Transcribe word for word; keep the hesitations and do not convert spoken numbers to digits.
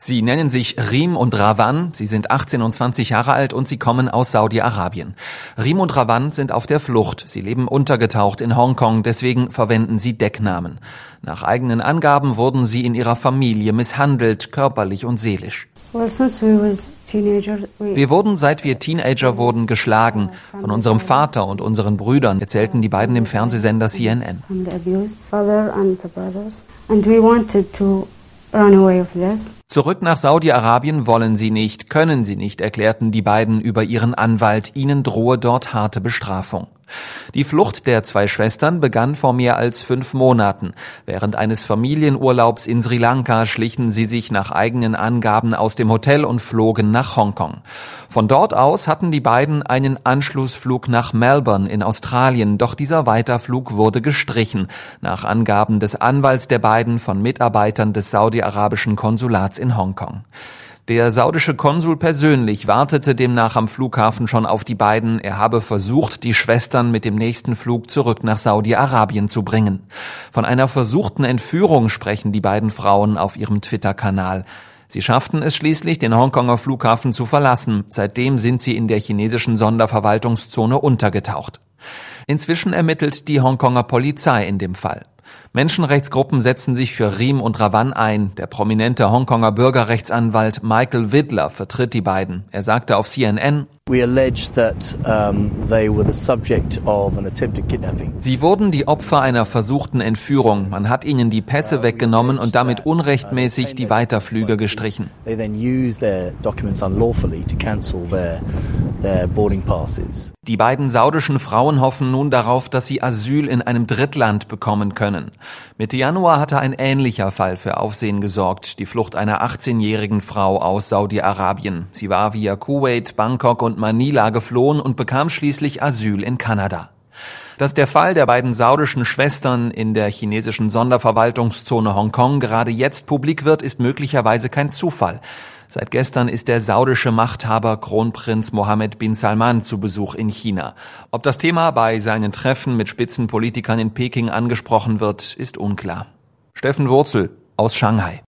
Sie nennen sich Rim und Rawan, sie sind achtzehn und zwanzig Jahre alt und sie kommen aus Saudi-Arabien. Rim und Rawan sind auf der Flucht, sie leben untergetaucht in Hongkong, deswegen verwenden sie Decknamen. Nach eigenen Angaben wurden sie in ihrer Familie misshandelt, körperlich und seelisch. Wir wurden, seit wir Teenager wurden, geschlagen von unserem Vater und unseren Brüdern, erzählten die beiden im Fernsehsender C N N. Zurück nach Saudi-Arabien wollen sie nicht, können sie nicht, erklärten die beiden über ihren Anwalt. Ihnen drohe dort harte Bestrafung. Die Flucht der zwei Schwestern begann vor mehr als fünf Monaten. Während eines Familienurlaubs in Sri Lanka schlichen sie sich nach eigenen Angaben aus dem Hotel und flogen nach Hongkong. Von dort aus hatten die beiden einen Anschlussflug nach Melbourne in Australien, doch dieser Weiterflug wurde gestrichen, nach Angaben des Anwalts der beiden von Mitarbeitern des saudi-arabischen Konsulats in Hongkong. Der saudische Konsul persönlich wartete demnach am Flughafen schon auf die beiden. Er habe versucht, die Schwestern mit dem nächsten Flug zurück nach Saudi-Arabien zu bringen. Von einer versuchten Entführung sprechen die beiden Frauen auf ihrem Twitter-Kanal. Sie schafften es schließlich, den Hongkonger Flughafen zu verlassen. Seitdem sind sie in der chinesischen Sonderverwaltungszone untergetaucht. Inzwischen ermittelt die Hongkonger Polizei in dem Fall. Menschenrechtsgruppen setzen sich für Rim und Rawan ein. Der prominente Hongkonger Bürgerrechtsanwalt Michael Widler vertritt die beiden. Er sagte auf C N N: We allege that um, they were the subject of an attempted kidnapping. Sie wurden die Opfer einer versuchten Entführung. Man hat ihnen die Pässe weggenommen und damit unrechtmäßig die Weiterflüge gestrichen. They then used their documents unlawfully to cancel their their boarding passes. Die beiden saudischen Frauen hoffen nun darauf, dass sie Asyl in einem Drittland bekommen können. Mitte Januar hatte ein ähnlicher Fall für Aufsehen gesorgt, die Flucht einer achtzehnjährigen Frau aus Saudi-Arabien. Sie war via Kuwait, Bangkok und Manila geflohen und bekam schließlich Asyl in Kanada. Dass der Fall der beiden saudischen Schwestern in der chinesischen Sonderverwaltungszone Hongkong gerade jetzt publik wird, ist möglicherweise kein Zufall. Seit gestern ist der saudische Machthaber Kronprinz Mohammed bin Salman zu Besuch in China. Ob das Thema bei seinen Treffen mit Spitzenpolitikern in Peking angesprochen wird, ist unklar. Steffen Wurzel aus Shanghai.